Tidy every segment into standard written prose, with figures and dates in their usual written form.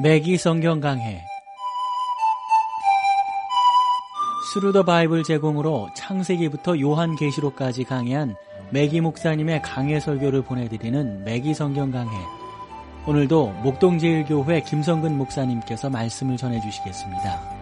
매기 성경 강해 스루 더 바이블 제공으로 창세기부터 요한계시록까지 강해한 매기 목사님의 강해 설교를 보내드리는 매기 성경 강해. 오늘도 목동제일교회 김성근 목사님께서 말씀을 전해주시겠습니다.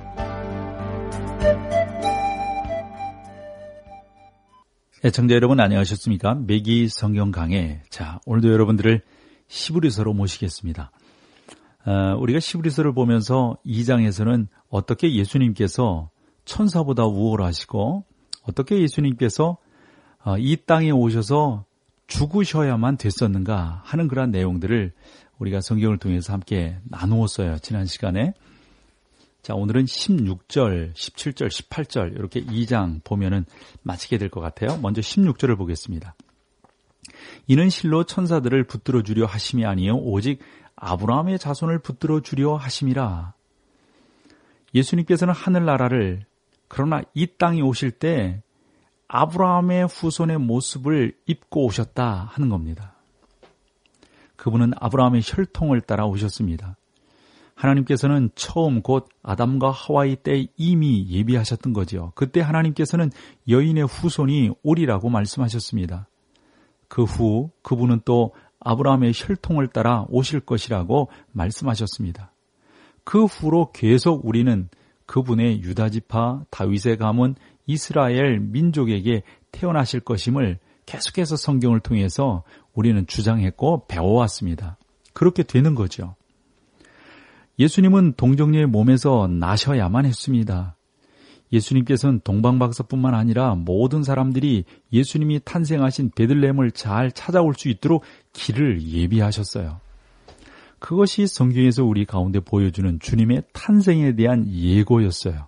애청자 여러분 안녕하셨습니까? 매기 성경 강해. 자, 오늘도 여러분들을 히브리서로 모시겠습니다. 우리가 히브리서를 보면서 2장에서는 어떻게 예수님께서 천사보다 우월하시고 어떻게 예수님께서 이 땅에 오셔서 죽으셔야만 됐었는가 하는 그런 내용들을 우리가 성경을 통해서 함께 나누었어요. 지난 시간에. 자, 오늘은 16절, 17절, 18절 이렇게 2장 보면은 마치게 될 것 같아요. 먼저 16절을 보겠습니다. 이는 실로 천사들을 붙들어 주려 하심이 아니요 오직 아브라함의 자손을 붙들어 주려 하심이라. 예수님께서는 하늘나라를 그러나 이 땅에 오실 때 아브라함의 후손의 모습을 입고 오셨다 하는 겁니다. 그분은 아브라함의 혈통을 따라 오셨습니다. 하나님께서는 처음 곧 아담과 하와이 때 이미 예비하셨던 거죠. 그때 하나님께서는 여인의 후손이 오리라고 말씀하셨습니다. 그 후 그분은 또 아브라함의 혈통을 따라 오실 것이라고 말씀하셨습니다. 그 후로 계속 우리는 그분의 유다지파 다윗의 가문 이스라엘 민족에게 태어나실 것임을 계속해서 성경을 통해서 우리는 주장했고 배워왔습니다. 그렇게 되는 거죠. 예수님은 동정녀의 몸에서 나셔야만 했습니다. 예수님께서는 동방박사뿐만 아니라 모든 사람들이 예수님이 탄생하신 베들레헴을 잘 찾아올 수 있도록 길을 예비하셨어요. 그것이 성경에서 우리 가운데 보여주는 주님의 탄생에 대한 예고였어요.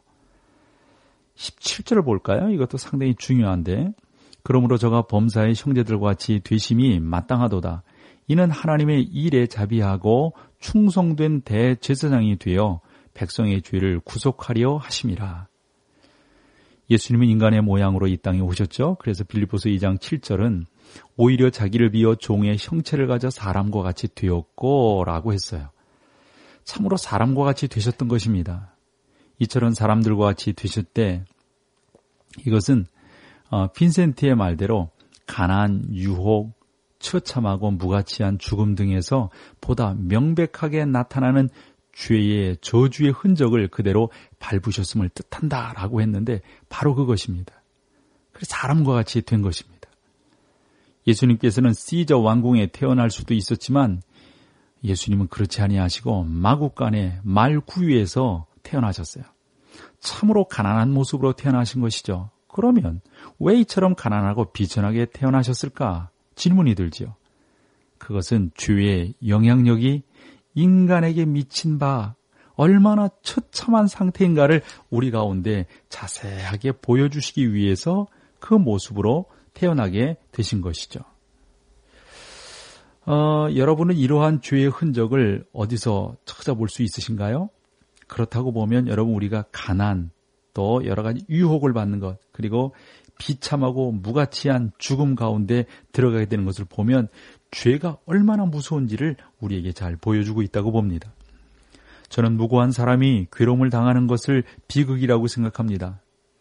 17절을 볼까요? 이것도 상당히 중요한데, 그러므로 저가 범사의 형제들과 같이 되심이 마땅하도다. 이는 하나님의 일에 자비하고 충성된 대제사장이 되어 백성의 죄를 구속하려 하심이라. 예수님은 인간의 모양으로 이 땅에 오셨죠. 그래서 빌립보서 2장 7절은 오히려 자기를 비워 종의 형체를 가져 사람과 같이 되었고 라고 했어요. 참으로 사람과 같이 되셨던 것입니다. 이처럼 사람들과 같이 되실 때 이것은 빈센티의 말대로 가난, 유혹, 처참하고 무가치한 죽음 등에서 보다 명백하게 나타나는 죄의 저주의 흔적을 그대로 밟으셨음을 뜻한다라고 했는데 바로 그것입니다. 그래서 사람과 같이 된 것입니다. 예수님께서는 시저 왕궁에 태어날 수도 있었지만 예수님은 그렇지 아니하시고 마국간의 말구유에서 태어나셨어요. 참으로 가난한 모습으로 태어나신 것이죠. 그러면 왜 이처럼 가난하고 비천하게 태어나셨을까? 질문이 들지요. 그것은 죄의 영향력이 인간에게 미친 바 얼마나 처참한 상태인가를 우리 가운데 자세하게 보여주시기 위해서 그 모습으로 태어나게 되신 것이죠. 여러분은 이러한 죄의 흔적을 어디서 찾아볼 수 있으신가요? 그렇다고 보면 여러분 우리가 가난, 또 여러 가지 유혹을 받는 것, 그리고 비참하고 무가치한 죽음 가운데 들어가게 되는 것을 보면 죄가 얼마나 무서운지를 우리에게 잘 보여주고 있다고 봅니다. 저는 무고한 사람이 괴로움을 당하는 것을 비극이라고 생각합니다.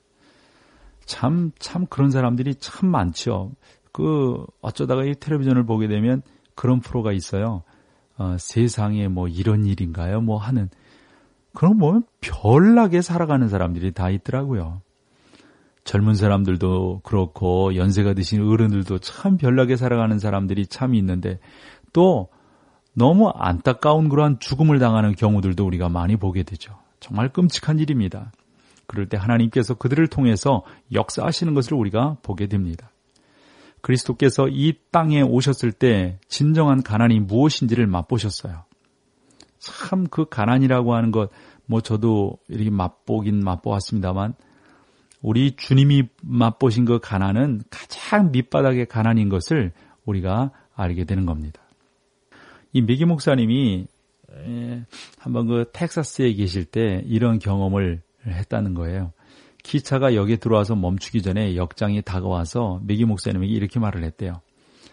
참 그런 사람들이 참 많죠. 어쩌다가 이 텔레비전을 보게 되면 그런 프로가 있어요. 세상에 뭐 이런 일인가요? 뭐 하는. 그럼 보면 별나게 살아가는 사람들이 다 있더라고요. 젊은 사람들도 그렇고 연세가 드신 어른들도 참 별나게 살아가는 사람들이 참 있는데 또 너무 안타까운 그러한 죽음을 당하는 경우들도 우리가 많이 보게 되죠. 정말 끔찍한 일입니다. 그럴 때 하나님께서 그들을 통해서 역사하시는 것을 우리가 보게 됩니다. 그리스도께서 이 땅에 오셨을 때 진정한 가난이 무엇인지를 맛보셨어요. 참 그 가난이라고 하는 것, 저도 이렇게 맛보긴 맛보았습니다만 우리 주님이 맛보신 그 가난은 가장 밑바닥의 가난인 것을 우리가 알게 되는 겁니다. 이 매기 목사님이 한번 그 텍사스에 계실 때 이런 경험을 했다는 거예요. 기차가 역에 들어와서 멈추기 전에 역장이 다가와서 매기 목사님에게 이렇게 말을 했대요.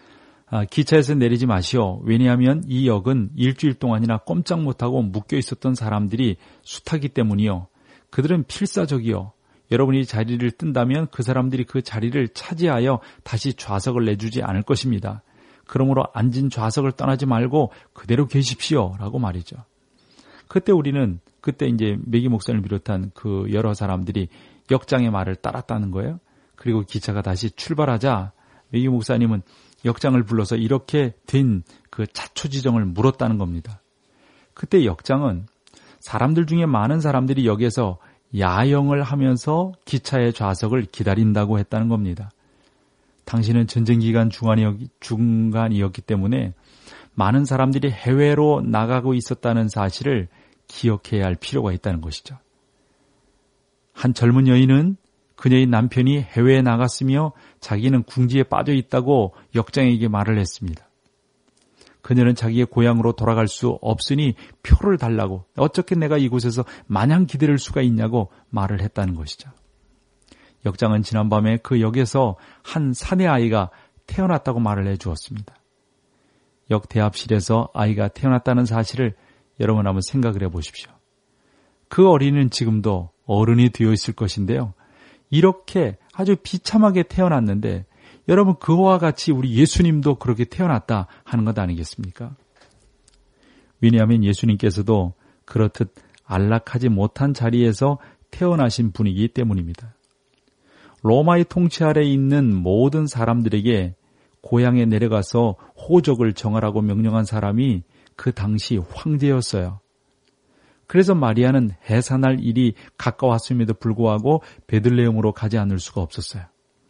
기차에서 내리지 마시오. 왜냐하면 이 역은 일주일 동안이나 꼼짝 못하고 묶여 있었던 사람들이 숱하기 때문이요. 그들은 필사적이요. 여러분이 자리를 뜬다면 그 사람들이 그 자리를 차지하여 다시 좌석을 내주지 않을 것입니다. 그러므로 앉은 좌석을 떠나지 말고 그대로 계십시오. 라고 말이죠. 그때 이제 매기 목사님을 비롯한 그 여러 사람들이 역장의 말을 따랐다는 거예요. 그리고 기차가 다시 출발하자 매기 목사님은 역장을 불러서 이렇게 된 그 자초지정을 물었다는 겁니다. 그때 역장은 사람들 중에 많은 사람들이 역에서 야영을 하면서 기차의 좌석을 기다린다고 했다는 겁니다. 당시는 전쟁기간 중간이었기 때문에 많은 사람들이 해외로 나가고 있었다는 사실을 기억해야 할 필요가 있다는 것이죠. 한 젊은 여인은 그녀의 남편이 해외에 나갔으며 자기는 궁지에 빠져 있다고 역장에게 말을 했습니다. 그녀는 자기의 고향으로 돌아갈 수 없으니 표를 달라고, 어떻게 내가 이곳에서 마냥 기다릴 수가 있냐고 말을 했다는 것이죠. 역장은 지난밤에 그 역에서 한 사내 아이가 태어났다고 말을 해주었습니다. 역 대합실에서 아이가 태어났다는 사실을 여러분 한번 생각을 해보십시오. 그 어린이는 지금도 어른이 되어 있을 것인데요. 이렇게 아주 비참하게 태어났는데 여러분 그와 같이 우리 예수님도 그렇게 태어났다 하는 것 아니겠습니까? 왜냐하면 예수님께서도 그렇듯 안락하지 못한 자리에서 태어나신 분이기 때문입니다. 로마의 통치 아래에 있는 모든 사람들에게 고향에 내려가서 호적을 정하라고 명령한 사람이 그 당시 황제였어요. 그래서 마리아는 해산할 일이 가까웠음에도 불구하고 베들레헴으로 가지 않을 수가 없었어요.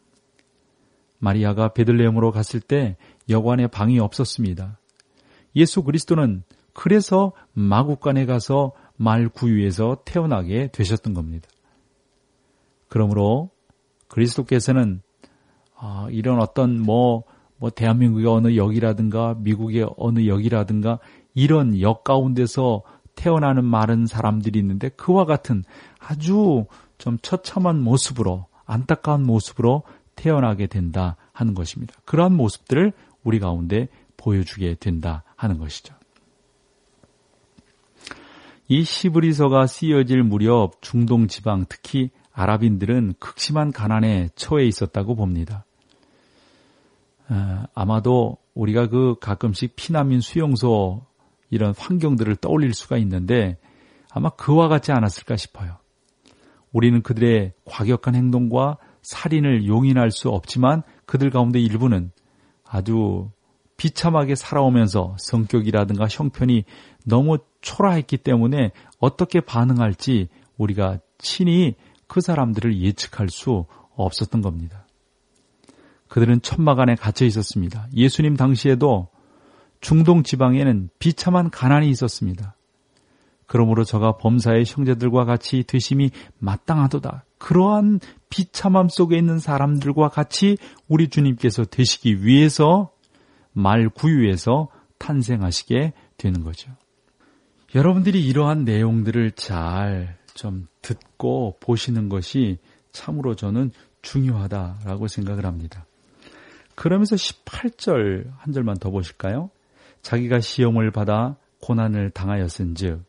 마리아가 베들레헴으로 갔을 때 여관에 방이 없었습니다. 예수 그리스도는 그래서 마구간에 가서 말 구유에서 태어나게 되셨던 겁니다. 그러므로 그리스도께서는 이런 어떤 대한민국의 어느 역이라든가 미국의 어느 역이라든가 이런 역 가운데서 태어나는 많은 사람들이 있는데 그와 같은 아주 좀 처참한 모습으로 안타까운 모습으로 태어나게 된다 하는 것입니다. 그러한 모습들을 우리 가운데 보여주게 된다 하는 것이죠. 이 시브리서가 쓰여질 무렵 중동 지방 특히 아랍인들은 극심한 가난에 처해 있었다고 봅니다. 아마도 우리가 가끔씩 피난민 수용소 이런 환경들을 떠올릴 수가 있는데 아마 그와 같지 않았을까 싶어요. 우리는 그들의 과격한 행동과 살인을 용인할 수 없지만 그들 가운데 일부는 아주 비참하게 살아오면서 성격이라든가 형편이 너무 초라했기 때문에 어떻게 반응할지 우리가 친히 그 사람들을 예측할 수 없었던 겁니다. 그들은 천막 안에 갇혀 있었습니다. 예수님 당시에도 중동 지방에는 비참한 가난이 있었습니다. 그러므로 저가 범사의 형제들과 같이 되심이 마땅하도다. 그러한 비참함 속에 있는 사람들과 같이 우리 주님께서 되시기 위해서 말 구유에서 탄생하시게 되는 거죠. 여러분들이 이러한 내용들을 잘 좀 듣고 보시는 것이 참으로 저는 중요하다라고 생각을 합니다. 그러면서 18절 한 절만 더 보실까요? 자기가 시험을 받아 고난을 당하였은즉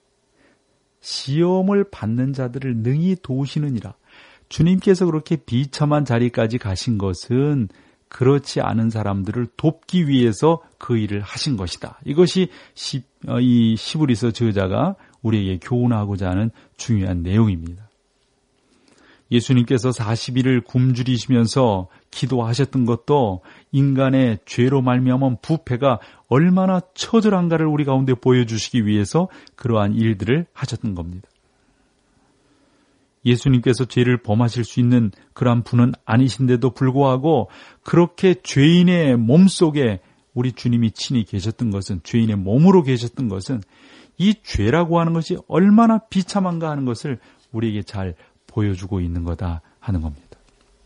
시험을 받는 자들을 능히 도우시느니라. 주님께서 그렇게 비참한 자리까지 가신 것은 그렇지 않은 사람들을 돕기 위해서 그 일을 하신 것이다. 이것이 이 시브리서 저자가 우리에게 교훈하고자 하는 중요한 내용입니다. 예수님께서 40일을 굶주리시면서 기도하셨던 것도 인간의 죄로 말미암은 부패가 얼마나 처절한가를 우리 가운데 보여주시기 위해서 그러한 일들을 하셨던 겁니다. 예수님께서 죄를 범하실 수 있는 그러한 분은 아니신데도 불구하고 그렇게 죄인의 몸속에 우리 주님이 친히 계셨던 것은, 죄인의 몸으로 계셨던 것은 이 죄라고 하는 것이 얼마나 비참한가 하는 것을 우리에게 잘 보여주고 있는 거다 하는 겁니다.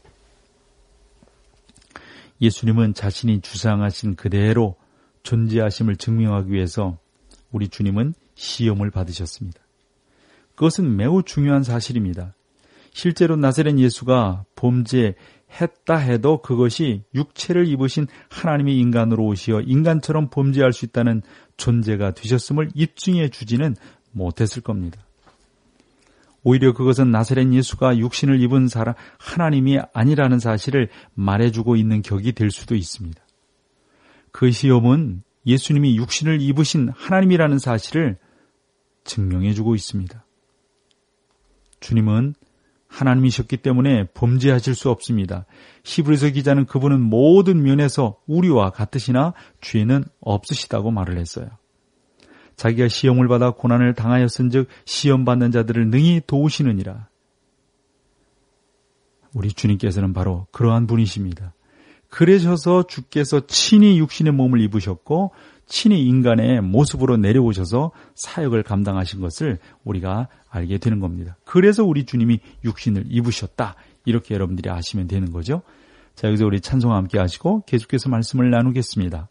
예수님은 자신이 주장하신 그대로 존재하심을 증명하기 위해서 우리 주님은 시험을 받으셨습니다. 그것은 매우 중요한 사실입니다. 실제로 나사렛 예수가 범죄 했다 해도 그것이 육체를 입으신 하나님이 인간으로 오시어 인간처럼 범죄할 수 있다는 존재가 되셨음을 입증해 주지는 못했을 겁니다. 오히려 그것은 나사렛 예수가 육신을 입은 사람 하나님이 아니라는 사실을 말해주고 있는 격이 될 수도 있습니다. 그 시험은 예수님이 육신을 입으신 하나님이라는 사실을 증명해주고 있습니다. 주님은 하나님이셨기 때문에 범죄하실 수 없습니다. 히브리서 기자는 그분은 모든 면에서 우리와 같으시나 죄는 없으시다고 말을 했어요. 자기가 시험을 받아 고난을 당하였은즉 시험받는 자들을 능히 도우시느니라. 우리 주님께서는 바로 그러한 분이십니다. 그러셔서 주께서 친히 육신의 몸을 입으셨고 친히 인간의 모습으로 내려오셔서 사역을 감당하신 것을 우리가 알게 되는 겁니다. 그래서 우리 주님이 육신을 입으셨다. 이렇게 여러분들이 아시면 되는 거죠. 자, 여기서 우리 찬송 함께 하시고 계속해서 말씀을 나누겠습니다.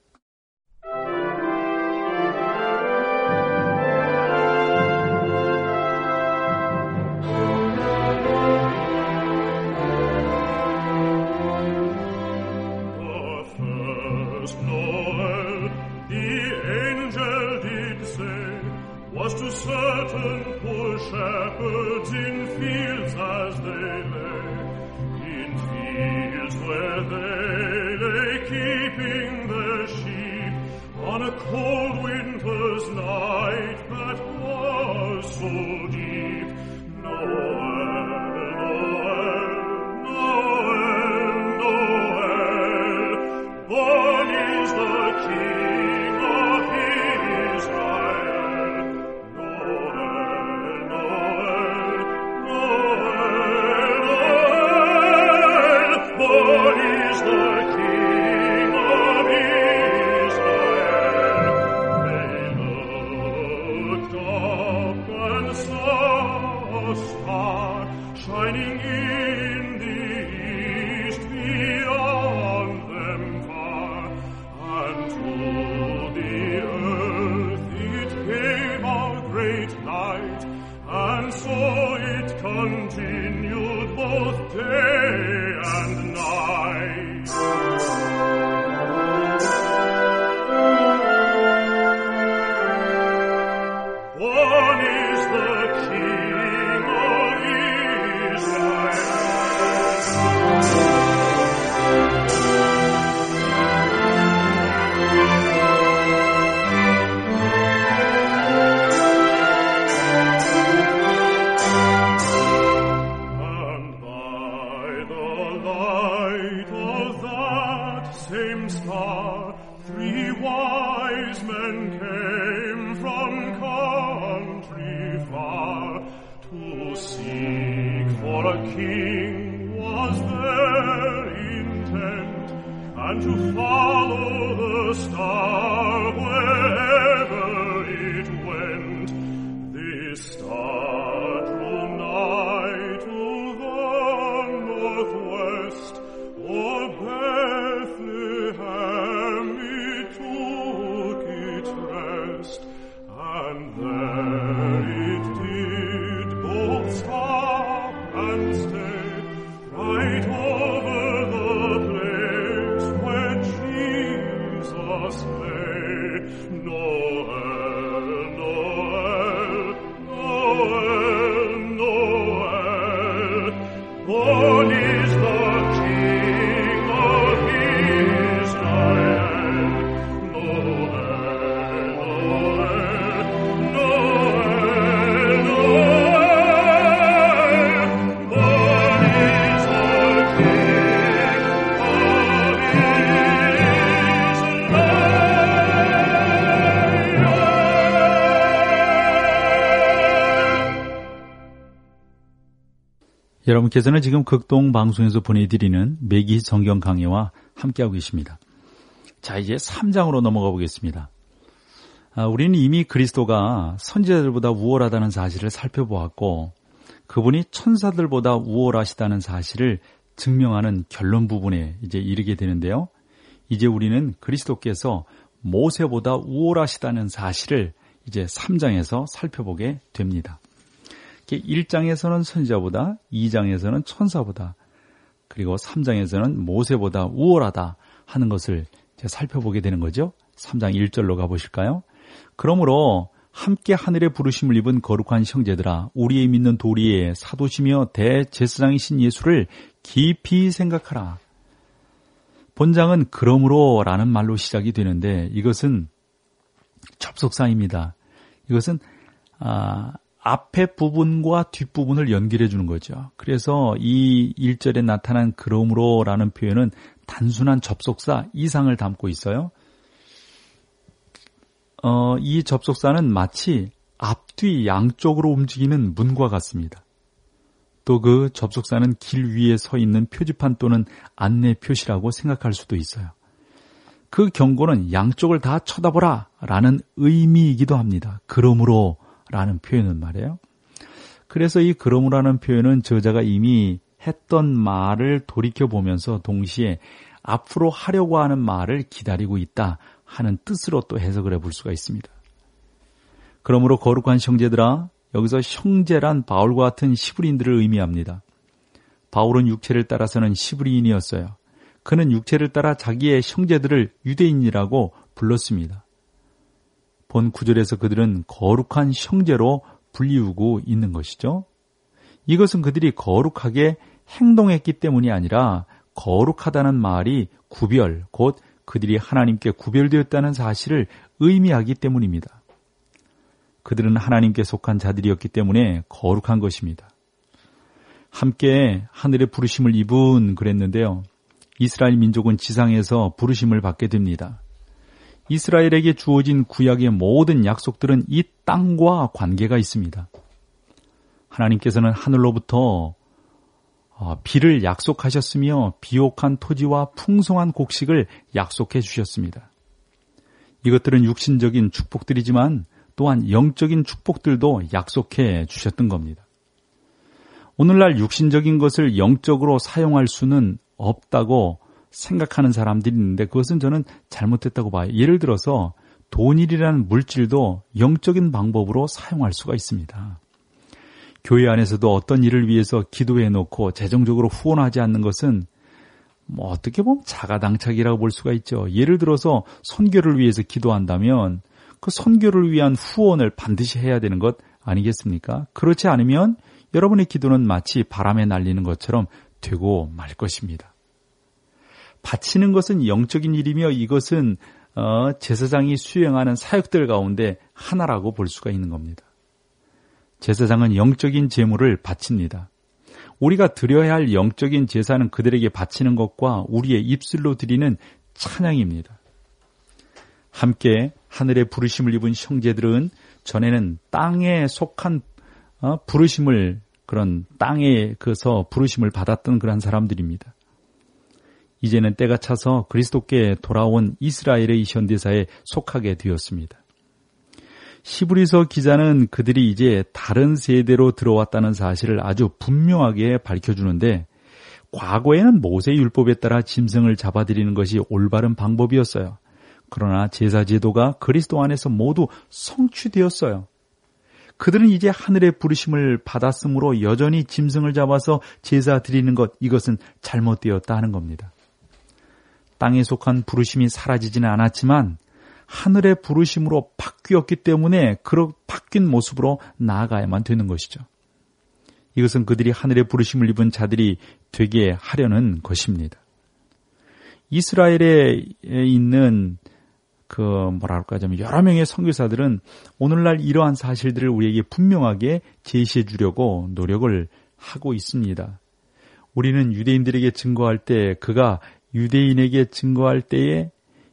여러분께서는 지금 극동방송에서 보내드리는 매기 성경 강해와 함께하고 계십니다. 자, 이제 3장으로 넘어가 보겠습니다. 우리는 이미 그리스도가 선지자들보다 우월하다는 사실을 살펴보았고 그분이 천사들보다 우월하시다는 사실을 증명하는 결론 부분에 이제 이르게 되는데요. 이제 우리는 그리스도께서 모세보다 우월하시다는 사실을 이제 3장에서 살펴보게 됩니다. 1장에서는 선지자보다, 2장에서는 천사보다, 그리고 3장에서는 모세보다 우월하다 하는 것을 제가 살펴보게 되는 거죠. 3장 1절로 가보실까요? 그러므로 함께 하늘의 부르심을 입은 거룩한 형제들아, 우리의 믿는 도리의 사도시며 대제사장이신 예수를 깊이 생각하라. 본장은 그러므로 라는 말로 시작이 되는데 이것은 접속사입니다. 이것은 앞에 부분과 뒷부분을 연결해 주는 거죠. 그래서 이 1절에 나타난 그러므로 라는 표현은 단순한 접속사 이상을 담고 있어요. 이 접속사는 마치 앞뒤 양쪽으로 움직이는 문과 같습니다. 또 그 접속사는 길 위에 서 있는 표지판 또는 안내 표시라고 생각할 수도 있어요. 그 경고는 양쪽을 다 쳐다보라 라는 의미이기도 합니다. 그러므로 라는 표현은 말이에요. 그래서 이 그러므로라는 표현은 저자가 이미 했던 말을 돌이켜보면서 동시에 앞으로 하려고 하는 말을 기다리고 있다 하는 뜻으로 또 해석을 해볼 수가 있습니다. 그러므로 거룩한 형제들아, 여기서 형제란 바울과 같은 시브리인들을 의미합니다. 바울은 육체를 따라서는 시브리인이었어요. 그는 육체를 따라 자기의 형제들을 유대인이라고 불렀습니다. 본 9절에서 그들은 거룩한 형제로 불리우고 있는 것이죠. 이것은 그들이 거룩하게 행동했기 때문이 아니라 거룩하다는 말이 구별, 곧 그들이 하나님께 구별되었다는 사실을 의미하기 때문입니다. 그들은 하나님께 속한 자들이었기 때문에 거룩한 것입니다. 함께 하늘의 부르심을 입은 그랬는데요. 이스라엘 민족은 지상에서 부르심을 받게 됩니다. 이스라엘에게 주어진 구약의 모든 약속들은 이 땅과 관계가 있습니다. 하나님께서는 하늘로부터 비를 약속하셨으며 비옥한 토지와 풍성한 곡식을 약속해 주셨습니다. 이것들은 육신적인 축복들이지만 또한 영적인 축복들도 약속해 주셨던 겁니다. 오늘날 육신적인 것을 영적으로 사용할 수는 없다고 생각하는 사람들이 있는데 그것은 저는 잘못됐다고 봐요. 예를 들어서 돈이라는 물질도 영적인 방법으로 사용할 수가 있습니다. 교회 안에서도 어떤 일을 위해서 기도해 놓고 재정적으로 후원하지 않는 것은 어떻게 보면 자가당착이라고 볼 수가 있죠. 예를 들어서 선교를 위해서 기도한다면 그 선교를 위한 후원을 반드시 해야 되는 것 아니겠습니까? 그렇지 않으면 여러분의 기도는 마치 바람에 날리는 것처럼 되고 말 것입니다. 바치는 것은 영적인 일이며 이것은 제사장이 수행하는 사역들 가운데 하나라고 볼 수가 있는 겁니다. 제사장은 영적인 제물을 바칩니다. 우리가 드려야 할 영적인 제사는 그들에게 바치는 것과 우리의 입술로 드리는 찬양입니다. 함께 하늘의 부르심을 입은 형제들은 전에는 땅에 속한 부르심을 그런 땅에서 부르심을 받았던 그런 사람들입니다. 이제는 때가 차서 그리스도께 돌아온 이스라엘의 현대사에 속하게 되었습니다. 히브리서 기자는 그들이 이제 다른 세대로 들어왔다는 사실을 아주 분명하게 밝혀주는데 과거에는 모세의 율법에 따라 짐승을 잡아들이는 것이 올바른 방법이었어요. 그러나 제사 제도가 그리스도 안에서 모두 성취되었어요. 그들은 이제 하늘의 부르심을 받았으므로 여전히 짐승을 잡아서 제사 드리는 것, 이것은 잘못되었다 하는 겁니다. 땅에 속한 부르심이 사라지지는 않았지만 하늘의 부르심으로 바뀌었기 때문에 그런 바뀐 모습으로 나아가야만 되는 것이죠. 이것은 그들이 하늘의 부르심을 입은 자들이 되게 하려는 것입니다. 이스라엘에 있는 여러 명의 선교사들은 오늘날 이러한 사실들을 우리에게 분명하게 제시해 주려고 노력을 하고 있습니다. 우리는 유대인들에게 증거할 때 그가 유대인에게 증거할 때에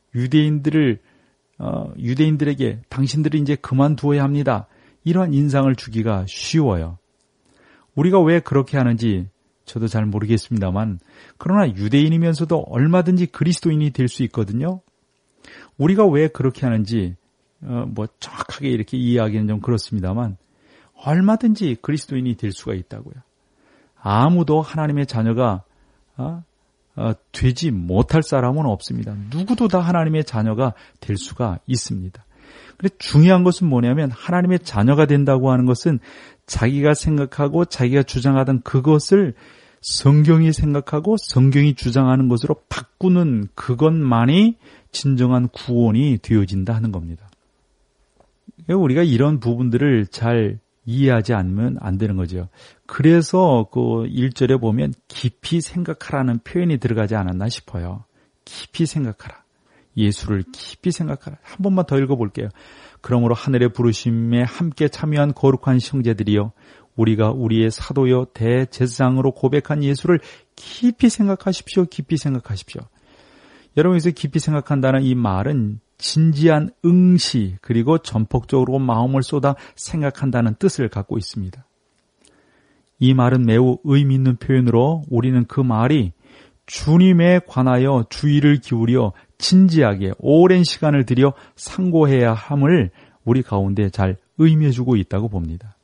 유대인들에게 당신들이 이제 그만두어야 합니다. 이러한 인상을 주기가 쉬워요. 우리가 왜 그렇게 하는지 저도 잘 모르겠습니다만 그러나 유대인이면서도 얼마든지 그리스도인이 될 수 있거든요. 우리가 왜 그렇게 하는지 정확하게 이렇게 이해하기는 좀 그렇습니다만 얼마든지 그리스도인이 될 수가 있다고요. 아무도 하나님의 자녀가 되지 못할 사람은 없습니다. 누구도 다 하나님의 자녀가 될 수가 있습니다. 그런데 중요한 것은 뭐냐면 하나님의 자녀가 된다고 하는 것은 자기가 생각하고 자기가 주장하던 그것을 성경이 생각하고 성경이 주장하는 것으로 바꾸는 그것만이 진정한 구원이 되어진다 하는 겁니다. 우리가 이런 부분들을 잘 이해하지 않으면 안 되는 거죠. 그래서 그 1절에 보면 깊이 생각하라는 표현이 들어가지 않았나 싶어요. 깊이 생각하라. 예수를 깊이 생각하라. 한 번만 더 읽어볼게요. 그러므로 하늘의 부르심에 함께 참여한 거룩한 형제들이여 우리가 우리의 사도요 대제사장으로 고백한 예수를 깊이 생각하십시오. 깊이 생각하십시오. 여러분 여기서 깊이 생각한다는 이 말은 진지한 응시 그리고 전폭적으로 마음을 쏟아 생각한다는 뜻을 갖고 있습니다. 이 말은 매우 의미 있는 표현으로 우리는 그 말이 주님에 관하여 주의를 기울여 진지하게 오랜 시간을 들여 상고해야 함을 우리 가운데 잘 의미해주고 있다고 봅니다.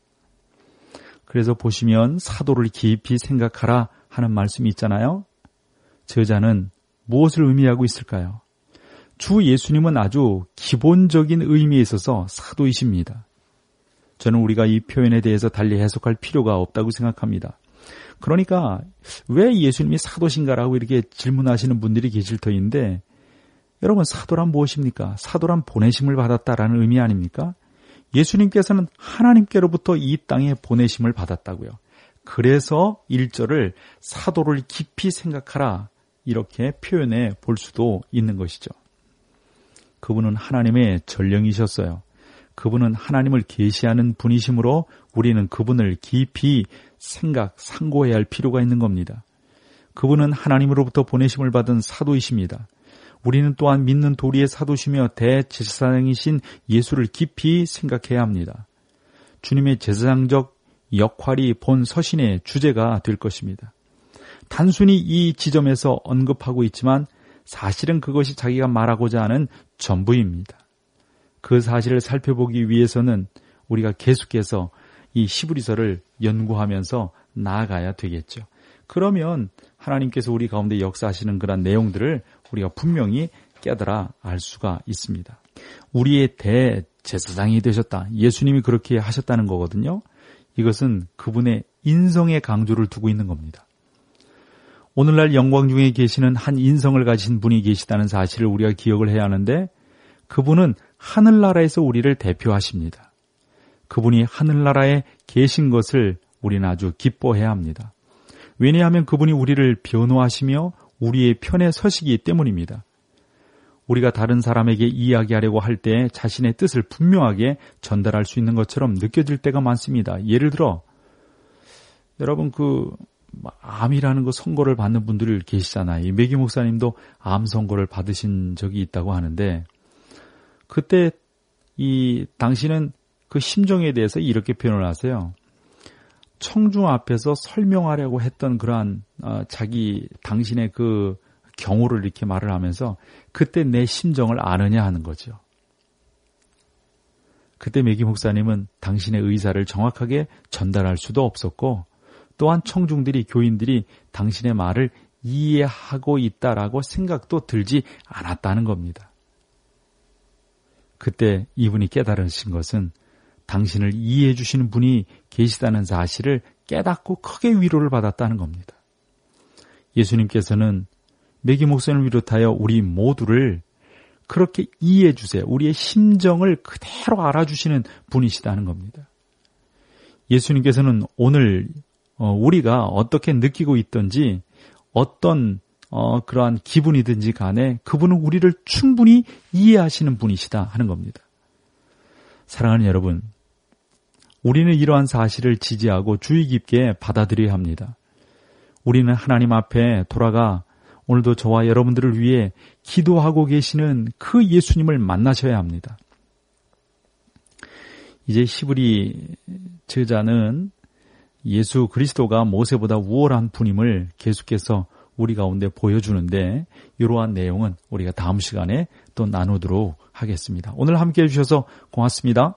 그래서 보시면 사도를 깊이 생각하라 하는 말씀이 있잖아요. 저자는 무엇을 의미하고 있을까요? 주 예수님은 아주 기본적인 의미에 있어서 사도이십니다. 저는 우리가 이 표현에 대해서 달리 해석할 필요가 없다고 생각합니다. 그러니까 왜 예수님이 사도신가라고 이렇게 질문하시는 분들이 계실 터인데 여러분 사도란 무엇입니까? 사도란 보내심을 받았다라는 의미 아닙니까? 예수님께서는 하나님께로부터 이 땅에 보내심을 받았다고요. 그래서 1절을 사도를 깊이 생각하라 이렇게 표현해 볼 수도 있는 것이죠. 그분은 하나님의 전령이셨어요. 그분은 하나님을 계시하는 분이시므로 우리는 그분을 깊이 상고해야 할 필요가 있는 겁니다. 그분은 하나님으로부터 보내심을 받은 사도이십니다. 우리는 또한 믿는 도리의 사도시며 대제사장이신 예수를 깊이 생각해야 합니다. 주님의 제사장적 역할이 본 서신의 주제가 될 것입니다. 단순히 이 지점에서 언급하고 있지만 사실은 그것이 자기가 말하고자 하는 전부입니다. 그 사실을 살펴보기 위해서는 우리가 계속해서 이 히브리서를 연구하면서 나아가야 되겠죠. 그러면 하나님께서 우리 가운데 역사하시는 그런 내용들을 우리가 분명히 깨달아 알 수가 있습니다. 우리의 대제사장이 되셨다. 예수님이 그렇게 하셨다는 거거든요. 이것은 그분의 인성의 강조를 두고 있는 겁니다. 오늘날 영광 중에 계시는 한 인성을 가진 분이 계시다는 사실을 우리가 기억을 해야 하는데 그분은 하늘나라에서 우리를 대표하십니다. 그분이 하늘나라에 계신 것을 우리는 아주 기뻐해야 합니다. 왜냐하면 그분이 우리를 변호하시며 우리의 편에 서시기 때문입니다. 우리가 다른 사람에게 이야기하려고 할 때 자신의 뜻을 분명하게 전달할 수 있는 것처럼 느껴질 때가 많습니다. 예를 들어 여러분 암이라는 그 선고를 받는 분들이 계시잖아요. 매기 목사님도 암 선고를 받으신 적이 있다고 하는데 그때 당신은 그 심정에 대해서 이렇게 표현을 하세요. 청중 앞에서 설명하려고 했던 그러한 당신의 그 경우를 이렇게 말을 하면서 그때 내 심정을 아느냐 하는 거죠. 그때 매기 목사님은 당신의 의사를 정확하게 전달할 수도 없었고 또한 청중들이 교인들이 당신의 말을 이해하고 있다라고 생각도 들지 않았다는 겁니다. 그때 이분이 깨달으신 것은 당신을 이해해 주시는 분이 계시다는 사실을 깨닫고 크게 위로를 받았다는 겁니다. 예수님께서는 매기 목사님을 비롯하여 우리 모두를 그렇게 이해해 주세요. 우리의 심정을 그대로 알아주시는 분이시다는 겁니다. 예수님께서는 오늘 우리가 어떻게 느끼고 있든지 어떤 그러한 기분이든지 간에 그분은 우리를 충분히 이해하시는 분이시다 하는 겁니다. 사랑하는 여러분, 우리는 이러한 사실을 지지하고 주의 깊게 받아들여야 합니다. 우리는 하나님 앞에 돌아가 오늘도 저와 여러분들을 위해 기도하고 계시는 그 예수님을 만나셔야 합니다. 이제 히브리 저자는 예수 그리스도가 모세보다 우월한 분임을 계속해서 우리 가운데 보여주는데 이러한 내용은 우리가 다음 시간에 또 나누도록 하겠습니다. 오늘 함께해 주셔서 고맙습니다.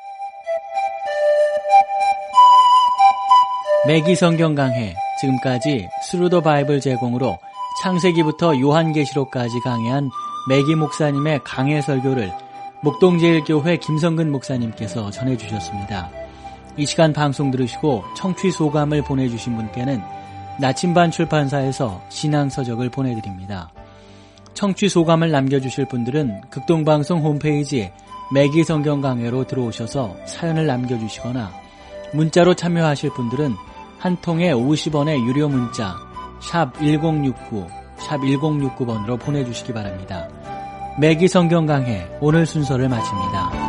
매기 성경 강해 지금까지 스루 더 바이블 제공으로 창세기부터 요한계시록까지 강해한 매기 목사님의 강해 설교를 목동제일교회 김성근 목사님께서 전해주셨습니다. 이 시간 방송 들으시고 청취 소감을 보내주신 분께는 나침반 출판사에서 신앙서적을 보내드립니다. 청취 소감을 남겨주실 분들은 극동방송 홈페이지 매기 성경 강해로 들어오셔서 사연을 남겨주시거나 문자로 참여하실 분들은 한 통에 50원의 유료 문자 샵 1069, 샵 1069번으로 보내주시기 바랍니다. 매기 성경 강해 오늘 순서를 마칩니다.